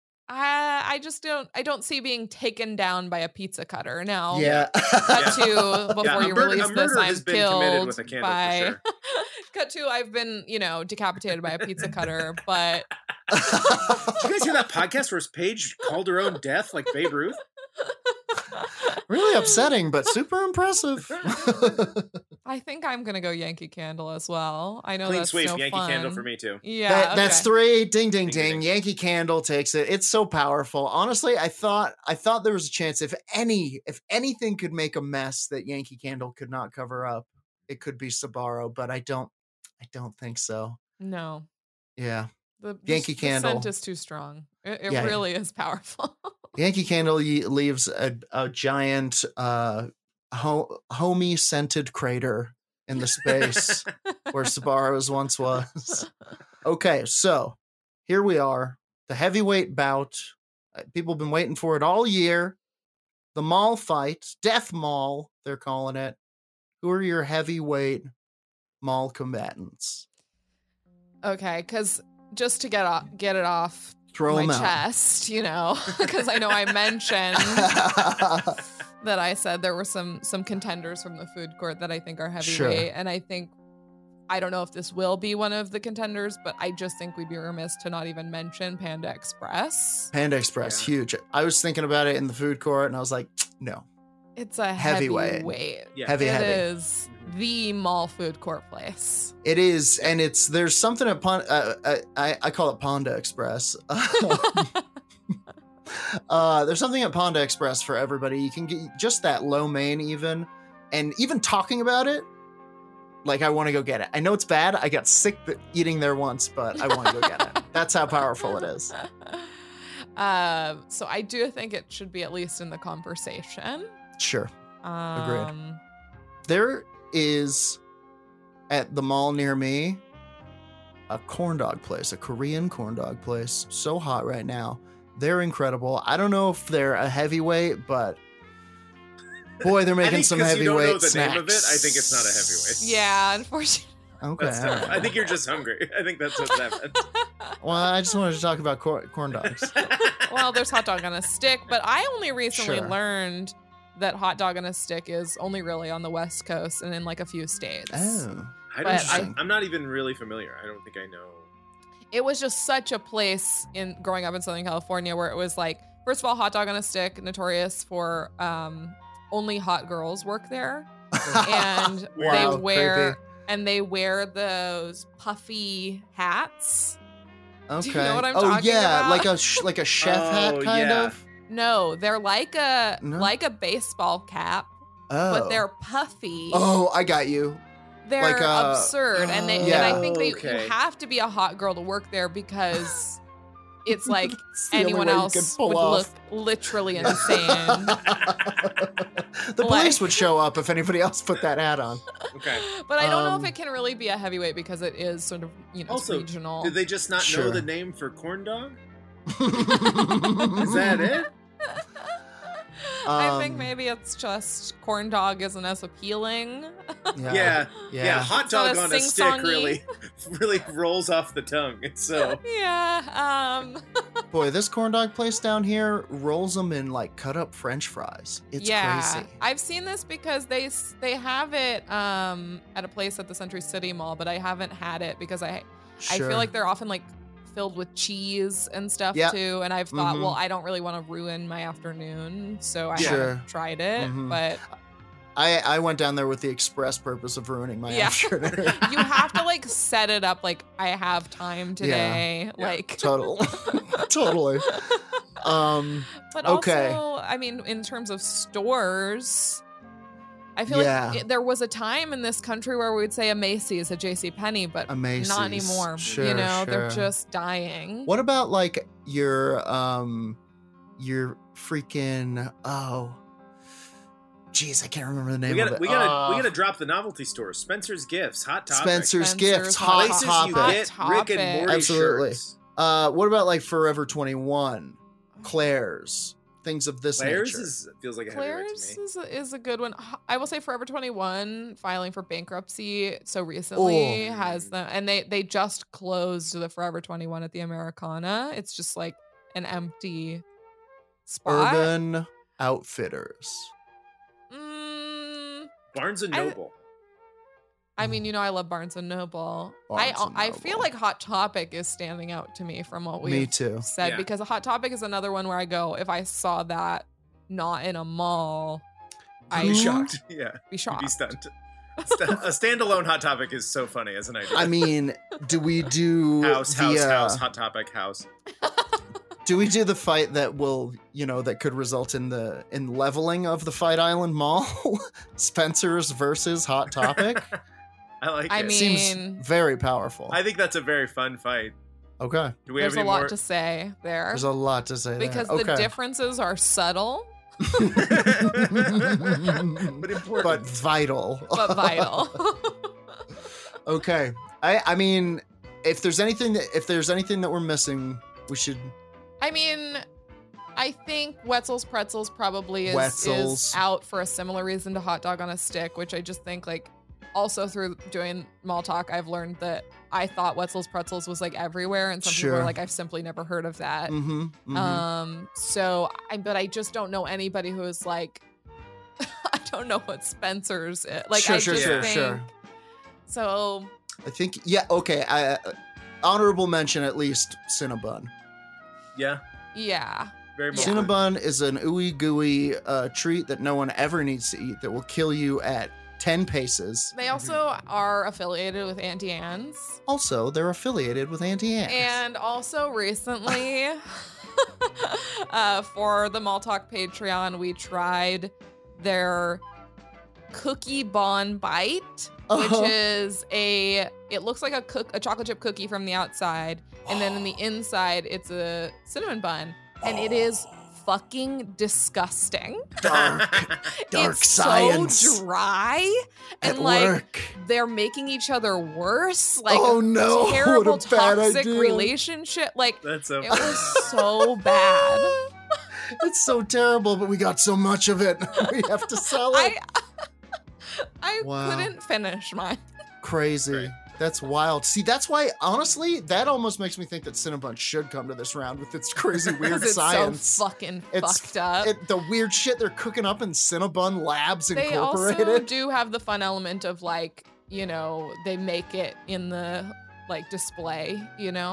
I just don't see being taken down by a pizza cutter. Now, cut to before you release this, I'm killed with a candle, by. for sure. Cut to I've been, decapitated by a pizza cutter. But did you guys hear that podcast where Paige called her own death like Babe Ruth? Really upsetting, but super impressive. I think I'm gonna go Yankee Candle as well. I know Clean that's sweep, no Yankee fun. Candle for me too. Yeah, that's 3. Ding, ding, ding. Yankee Candle takes it. It's so powerful. Honestly, I thought there was a chance if anything could make a mess that Yankee Candle could not cover up, it could be Sbarro. But I don't think so. No. Yeah. Yankee Candle. The scent is too strong. It really is powerful. Yankee Candle leaves a giant homey scented crater in the space where Sbarro's once was. Okay, so here we are. The heavyweight bout. People have been waiting for it all year. The mall fight. Death Mall, they're calling it. Who are your heavyweight mall combatants? Okay, because just to get it off Throw my chest, because I know I mentioned that I said there were some contenders from the food court that I think are heavyweight, and I don't know if this will be one of the contenders, but I just think we'd be remiss to not even mention Panda Express. Panda Express, huge. I was thinking about it in the food court, and I was like, no. It's a heavyweight. Yeah. Heavy. It is the mall food court place. It is, and there's something at I call it Panda Express. There's something at Panda Express for everybody. You can get just that lo mein even, and even talking about it, like I want to go get it. I know it's bad. I got sick eating there once, but I want to go get it. That's how powerful it is. So I do think it should be at least in the conversation. Sure. Agreed. There is at the mall near me a corn dog place, a Korean corn dog place. So hot right now. They're incredible. I don't know if they're a heavyweight, but boy, they're making some heavyweight snacks. You don't know the name of it. I think it's not a heavyweight. Yeah, unfortunately. Okay. Right. I think you're just hungry. I think that's what's happened. Well, I just wanted to talk about corn dogs. Well, there's hot dog on a stick, but I only recently learned that hot dog on a stick is only really on the West Coast and in like a few states. Oh. I'm not even really familiar. I don't think I know. It was just such a place in growing up in Southern California where it was like, first of all, hot dog on a stick, notorious for only hot girls work there. And they wear those puffy hats. Okay. Do you know what I'm talking about? like a chef hat kind of? No, they're like a baseball cap, but they're puffy. Oh, I got you. They're like absurd, and I think you have to be a hot girl to work there because it's like anyone else would look literally insane. The police would show up if anybody else put that hat on. Okay, but I don't know if it can really be a heavyweight because it is sort of also regional. Did they just not know the name for corn dog? Is that it? I think maybe it's just corn dog isn't as appealing. Yeah. Hot dog on a stick really rolls off the tongue. So boy, this corn dog place down here rolls them in like cut up French fries. It's crazy. I've seen this because they have it at a place at the Century City Mall, but I haven't had it because I feel like they're often like filled with cheese and stuff too, and I've thought, well, I don't really want to ruin my afternoon, so I haven't tried it. But I went down there with the express purpose of ruining my afternoon. You have to like set it up like I have time today, like totally. But also, I mean, in terms of stores, I feel like there was a time in this country where we would say a Macy's, a JCPenney, but not anymore. Sure, they're just dying. What about like your freaking geez, I can't remember the name of it. We gotta drop the novelty stores. Spencer's Gifts, Hot Topic. Spencer's Gifts, Hot Topic. Places you get Rick and Morty Absolutely. shirts. What about like Forever 21, Claire's? Things of this nature. Feels like a heavyweight to me. Claire's is a good one. I will say Forever 21 filing for bankruptcy so recently has them, and they just closed the Forever 21 at the Americana. It's just like an empty spot. Urban Outfitters. Barnes and Noble. I mean, I love Barnes and Noble. I feel like Hot Topic is standing out to me from what we said because Hot Topic is another one where I go, if I saw that not in a mall, I'd be shocked. Yeah, be shocked. You'd be stunned. A standalone Hot Topic is so funny as an idea. I mean, do we do house, Hot Topic, house? Do we do the fight that will, that could result in leveling of the Fight Island Mall? Spencer's versus Hot Topic? I like it. I mean, seems very powerful. I think that's a very fun fight. Okay. Do we have There's a lot to say there. There's a lot to say because there. the differences are subtle. But important. But vital. Okay. I mean, if there's anything that we're missing, we should. I mean, I think Wetzel's Pretzels probably is out for a similar reason to Hot Dog on a Stick, which I just think like also through doing mall talk, I've learned that I thought Wetzel's Pretzels was like everywhere, and some people are like, I've simply never heard of that. But I just don't know anybody who is like, I don't know what Spencer's is. Like, sure. So I think, okay. Honorable mention, at least, Cinnabon. Yeah. Very much. Cinnabon is an ooey gooey treat that no one ever needs to eat that will kill you at 10 paces. They also are affiliated with Auntie Anne's. Also, they're affiliated with Auntie Anne's. And also recently, for the Mall Talk Patreon, we tried their Cookie Bon Bite, which is it looks like a chocolate chip cookie from the outside, and then in the inside, it's a cinnamon bun, and it is fucking disgusting. Dark science. So dry, and like they're making each other worse. Like, oh no, terrible what a bad toxic idea. relationship. Like, it was so bad. It's so terrible, but we got so much of it. We have to sell it. I couldn't finish mine. Crazy. Right. That's wild. See, that's why, honestly, that almost makes me think that Cinnabon should come to this round with its crazy weird science. So fucking fucked up. The weird shit they're cooking up in Cinnabon Labs Incorporated. Incorporated. They also do have the fun element of, like, you know, they make it in the, like, display, you know?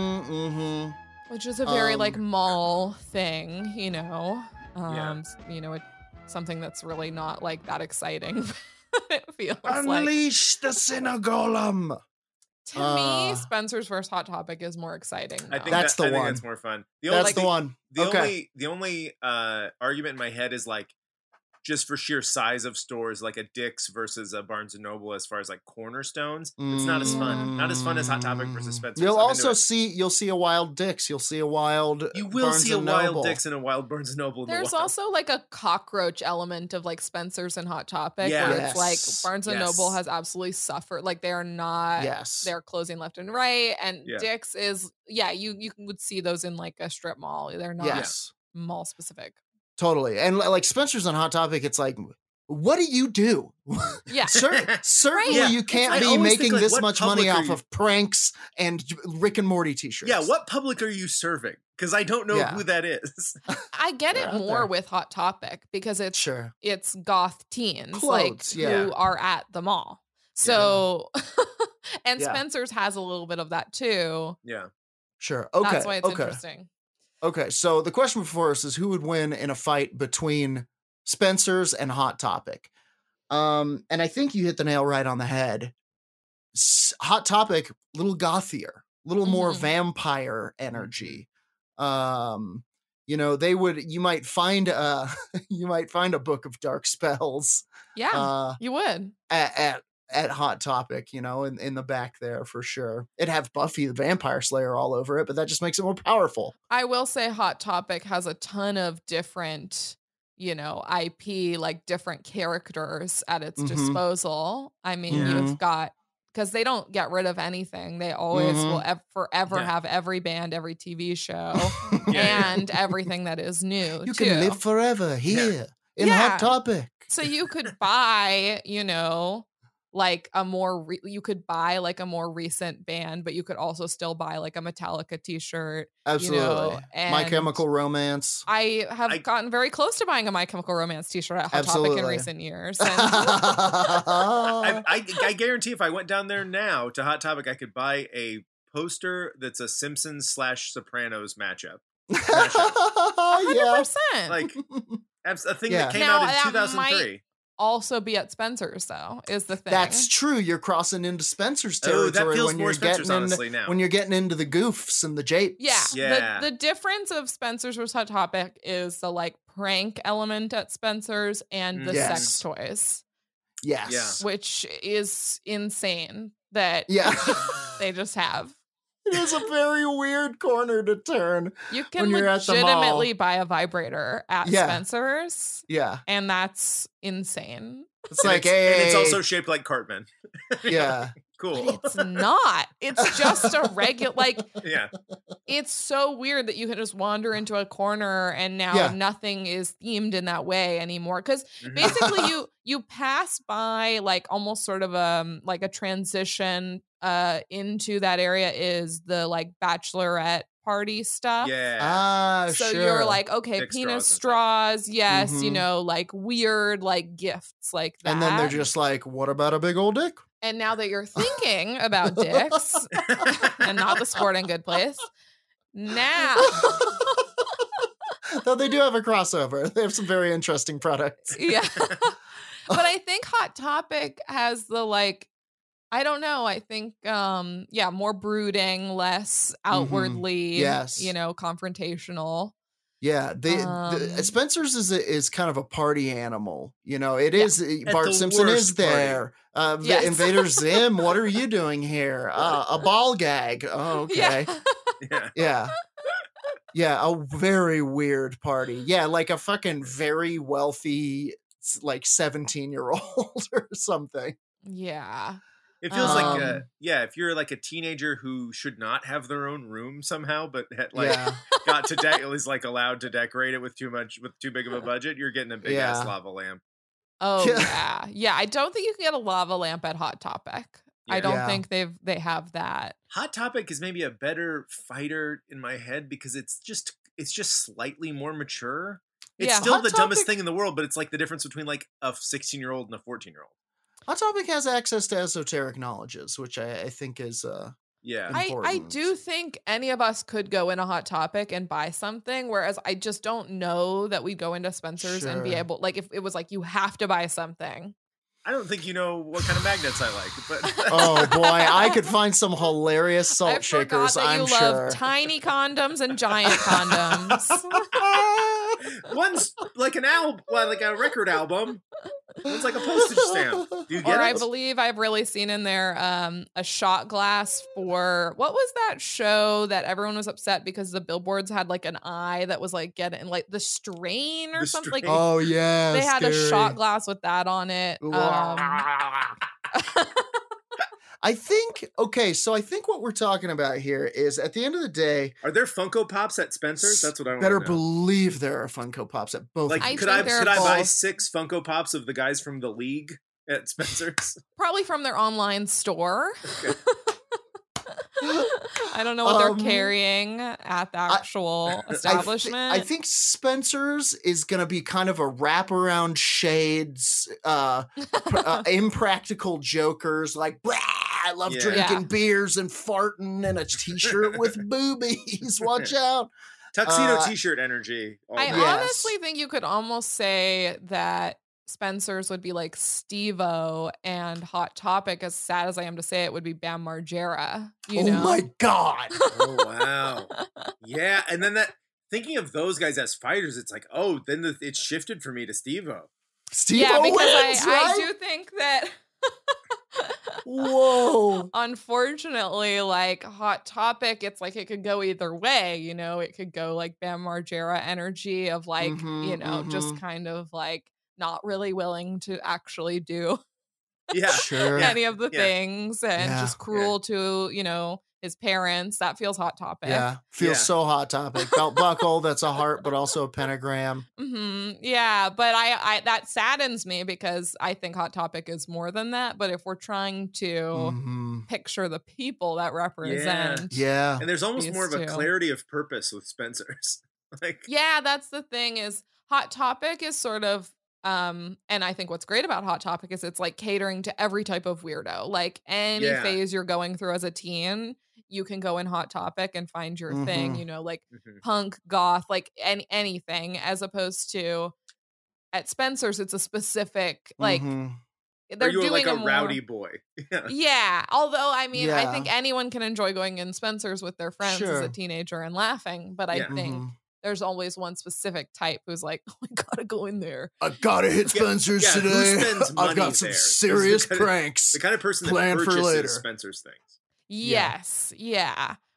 Which is a very, like, mall thing, you know? You know, something that's really not, like, that exciting. It feels Unleash the Cinnagolem. To me, Spencer's vs. Hot Topic is more exciting. I think that's the one. I think that's more fun. The one. The only argument in my head is like, just for sheer size of stores, like a Dick's versus a Barnes & Noble as far as like cornerstones, it's not as fun. Not as fun as Hot Topic versus Spencer's. You'll see a wild Dick's. You'll see a wild Barnes & wild Dick's and a wild Barnes & Noble. There's also like a cockroach element of like Spencer's and Hot Topic, where it's like Barnes & Noble has absolutely suffered. Like they are not, they're closing left and right. And Dick's is, you would see those in like a strip mall. They're not mall specific. Totally. And like Spencer's on Hot Topic, it's like, what do you do? Yeah. Certainly you can't be making this much money off of pranks and Rick and Morty t-shirts. Yeah, what public are you serving? Because I don't know who that is. I get it more with Hot Topic because it's goth teens who are at the mall. So, and Spencer's has a little bit of that too. Yeah. Sure. Okay. That's why it's interesting. Okay, so the question before us is who would win in a fight between Spencer's and Hot Topic? And I think you hit the nail right on the head. Hot Topic, a little gothier, a little more vampire energy. You know, you might find a book of dark spells. Yeah, you would at Hot Topic, you know, in the back there for sure. It'd have Buffy the Vampire Slayer all over it, but that just makes it more powerful. I will say Hot Topic has a ton of different, you know, IP, like different characters at its disposal. I mean, you've got, because they don't get rid of anything. They always will forever have every band, every TV show, and everything that is new. You can live forever here in Hot Topic. So you could buy, you know, like you could buy like a more recent band, but you could also still buy like a Metallica t-shirt. Absolutely. You know, My Chemical Romance. I have gotten very close to buying a My Chemical Romance t-shirt at Hot Topic in recent years. And I guarantee if I went down there now to Hot Topic, I could buy a poster that's a Simpsons / Sopranos matchup. 100%. Like a thing that came out in 2003. Also be at Spencer's though is the thing. That's true. You're crossing into Spencer's territory that feels when more you're Spencer's, getting honestly, now. When you're getting into the goofs and the japes. Yeah. The difference of Spencer's versus Hot Topic is the like prank element at Spencer's and the sex toys. Yes. Which is insane that they just have. It is a very weird corner to turn. You can legitimately buy a vibrator at Spencer's. Yeah. And that's insane. It's like, and it's also shaped like Cartman. Yeah. Cool. But it's not. It's just a regular, like, yeah. It's so weird that you can just wander into a corner and now nothing is themed in that way anymore. Because basically you pass by like almost sort of like a transition into that area is the like bachelorette party stuff. Yeah. So sure. you're like, okay, Dick penis straws, yes, you know, like weird like gifts like that. And then they're just like, what about a big old dick? And now that you're thinking about dicks and not the sporting good place, now. Though they do have a crossover. They have some very interesting products. Yeah. But I think Hot Topic has the like, I don't know. I think, more brooding, less outwardly, you know, confrontational. Yeah, Spencer's is kind of a party animal. You know, it is. Bart Simpson is there. Invader Zim, what are you doing here? A ball gag. Oh, okay. Yeah, a very weird party. Yeah, like a fucking very wealthy, like 17-year-old or something. Yeah. It feels like, if you're like a teenager who should not have their own room somehow, but is like allowed to decorate it with too big of a budget, you're getting a big ass lava lamp. Oh yeah. I don't think you can get a lava lamp at Hot Topic. Yeah. I don't think they have that. Hot Topic is maybe a better fighter in my head because it's just slightly more mature. It's still Hot the Topic, dumbest thing in the world, but it's like the difference between like a 16-year-old and a 14-year-old. Hot Topic has access to esoteric knowledges, which I think is important. I do think any of us could go in a Hot Topic and buy something, whereas I just don't know that we'd go into Spencer's and be able, like, if it was like you have to buy something. I don't think you know what kind of magnets I like, but oh boy, I could find some hilarious salt shakers. I'm sure. Love tiny condoms and giant condoms. One's like an album, like a record album. One's like a postage stamp. Do you get it? I believe I've really seen in there a shot glass for what was that show that everyone was upset because the billboards had like an eye that was like getting like The Strain or something. Like, oh yeah, they had a shot glass with that on it. I think what we're talking about here is at the end of the day, are there Funko Pops at Spencer's? That's what I want to know. Better believe there are Funko Pops at both. Like, could I buy 6 Funko Pops of the guys from the League at Spencer's? Probably from their online store. Okay. I don't know what they're carrying at the actual establishment. I think Spencer's is going to be kind of a wraparound shades, impractical jokers like, blah, I love drinking beers and farting and a t-shirt with boobies. Watch out. Tuxedo t-shirt energy. I honestly think you could almost say that Spencer's would be like Steve-O, and Hot Topic, as sad as I am to say it, would be Bam Margera. You know? My God. Oh, wow. Yeah. And then thinking of those guys as fighters, it's like, oh, then it's shifted for me to Steve-O. Steve-O because wins, I do think that. Whoa. Unfortunately, like Hot Topic, it's like it could go either way. You know, it could go like Bam Margera energy of like, just kind of like, not really willing to actually do any of the things and just cruel to, his parents. That feels Hot Topic. Yeah. Feels so Hot Topic. Belt buckle, that's a heart, but also a pentagram. Mm-hmm. Yeah. But I that saddens me because I think Hot Topic is more than that. But if we're trying to picture the people that represent. Yeah. And there's almost more of a clarity of purpose with Spencer's. That's the thing is Hot Topic is sort of, and I think what's great about Hot Topic is it's like catering to every type of weirdo. Like any phase you're going through as a teen, you can go in Hot Topic and find your thing, like punk, goth, like anything, as opposed to at Spencer's, it's a specific, like, they're doing like a more rowdy boy. Yeah. Although, I mean, I think anyone can enjoy going in Spencer's with their friends as a teenager and laughing, but I think there's always one specific type who's like, oh, I gotta go in there. I gotta hit Spencer's today. I've got some serious pranks. The kind of person that purchases Spencer's things. Yes. Yeah.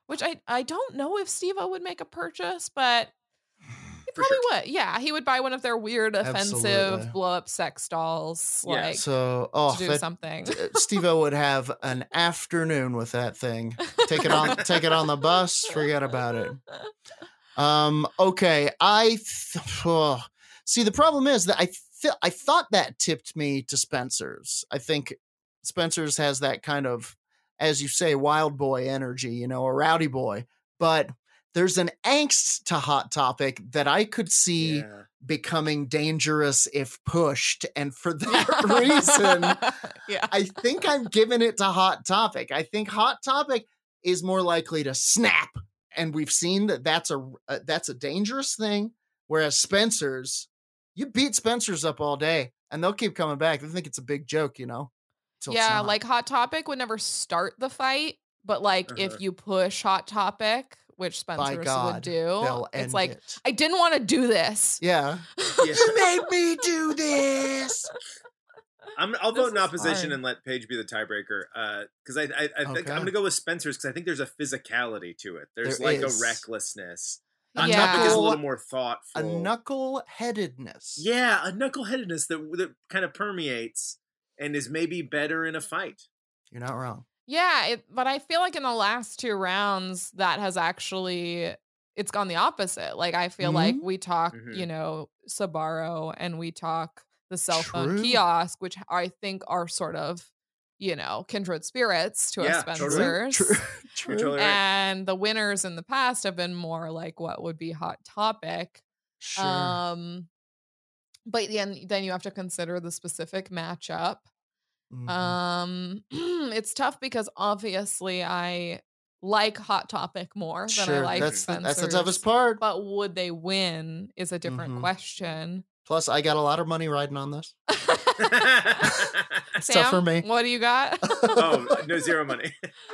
which I don't know if Steve-O would make a purchase, but he probably would. Yeah, he would buy one of their weird, offensive, blow-up sex dolls. Yeah. Like, so, to do something. Steve-O would have an afternoon with that thing. Take it on the bus. Forget about it. Okay. See, the problem is that I thought that tipped me to Spencer's. I think Spencer's has that kind of, as you say, wild boy energy, a rowdy boy. But there's an angst to Hot Topic that I could see becoming dangerous if pushed. And for that reason, I think I'm giving it to Hot Topic. I think Hot Topic is more likely to snap. And we've seen that that's a dangerous thing. Whereas Spencer's, you beat Spencer's up all day and they'll keep coming back. They think it's a big joke, Yeah, like Hot Topic would never start the fight, but like if you push Hot Topic, which Spencer's would do, it's like, I didn't want to do this. Yeah. You made me do this. I'll vote in opposition and let Paige be the tiebreaker. Because I think I'm going to go with Spencer's because I think there's a physicality to it. There's a recklessness. Hot Topic is a little more thoughtful. A knuckle-headedness. Yeah, a knuckle-headedness that kind of permeates and is maybe better in a fight. You're not wrong. Yeah, but I feel like in the last 2 rounds, that has actually, it's gone the opposite. Like, I feel like we talk, Sbarro, and we talk the cell phone kiosk, which I think are sort of, kindred spirits to us Spencers. True. And the winners in the past have been more like what would be Hot Topic. Sure. But then you have to consider the specific matchup. It's tough because obviously I like Hot Topic more than I like Spencer's. That's the toughest part. But would they win is a different question. Plus, I got a lot of money riding on this. Sam, tough for me. What do you got? No, zero money.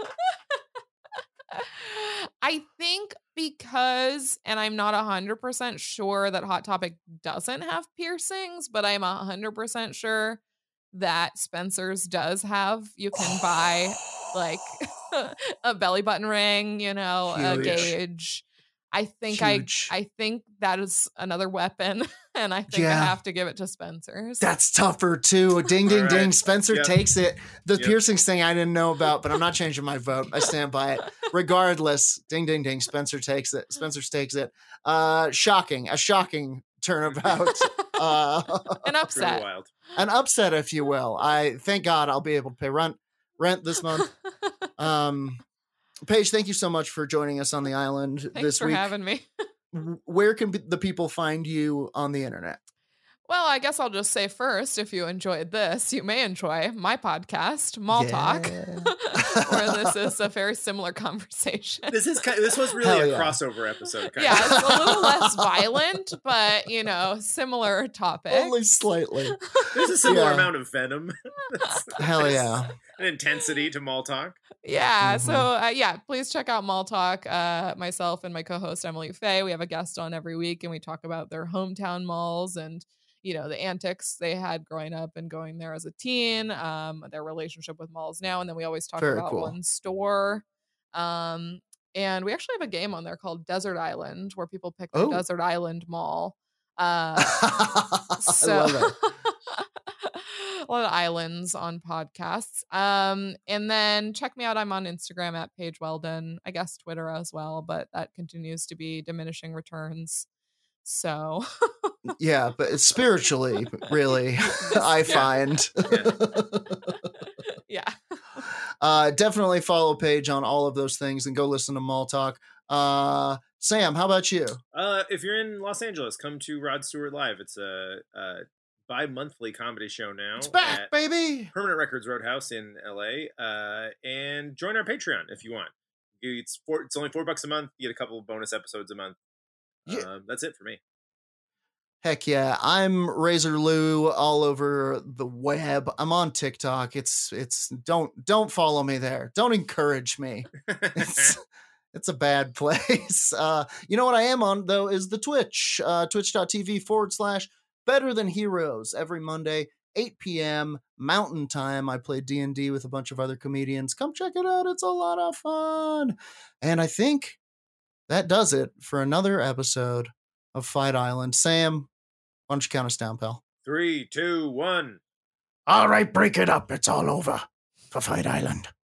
I think because, and I'm not 100% sure that Hot Topic doesn't have piercings, but I'm 100% sure that Spencer's does have. You can buy like a belly button ring, a gauge. I think I think that is another weapon, and I think I have to give it to Spencer's. That's tougher too. Ding, ding, ding. Spencer takes it. The piercings thing I didn't know about, but I'm not changing my vote. I stand by it. Regardless, ding, ding, ding. Spencer takes it. Spencer's takes it. A shocking turnabout. An upset. Really wild. An upset, if you will. I thank God I'll be able to pay rent this month. Paige, thank you so much for joining us on the island this week. Thanks for having me. Where can the people find you on the internet? Well, I guess I'll just say first, if you enjoyed this, you may enjoy my podcast, Mall Talk, where this is a very similar conversation. This was really a crossover episode. It's a little less violent, but similar topic. Only slightly. There's a similar amount of venom. Hell yeah. An intensity to Mall Talk. Yeah. So please check out Mall Talk. Myself and my co-host Emily Faye, we have a guest on every week, and we talk about their hometown malls and the antics they had growing up and going there as a teen, their relationship with malls now. And then we always talk about one store. And we actually have a game on there called Desert Island, where people pick the Desert Island Mall. So I love it. A lot of islands on podcasts. And then check me out. I'm on Instagram at Paige Weldon. I guess Twitter as well, but that continues to be diminishing returns. So yeah, but it's spiritually, really, I find. Definitely follow Paige on all of those things and go listen to Mall Talk. Sam, how about you? If you're in Los Angeles, come to Rod Stewart Live. It's a bi-monthly comedy show now. It's back, baby. Permanent Records Roadhouse in LA. And join our Patreon if you want. It's only $4 a month. You get a couple of bonus episodes a month. That's it for me. Heck yeah. I'm Razor Lou all over the web. I'm on TikTok. It's don't follow me there. Don't encourage me. It's a bad place. You know what I am on though is the Twitch, twitch.tv/Better Than Heroes every Monday, 8 p.m. Mountain Time. I play D&D with a bunch of other comedians. Come check it out. It's a lot of fun. And I think that does it for another episode of Fight Island. Sam, why don't you count us down, pal? 3, 2, 1. All right, break it up. It's all over for Fight Island.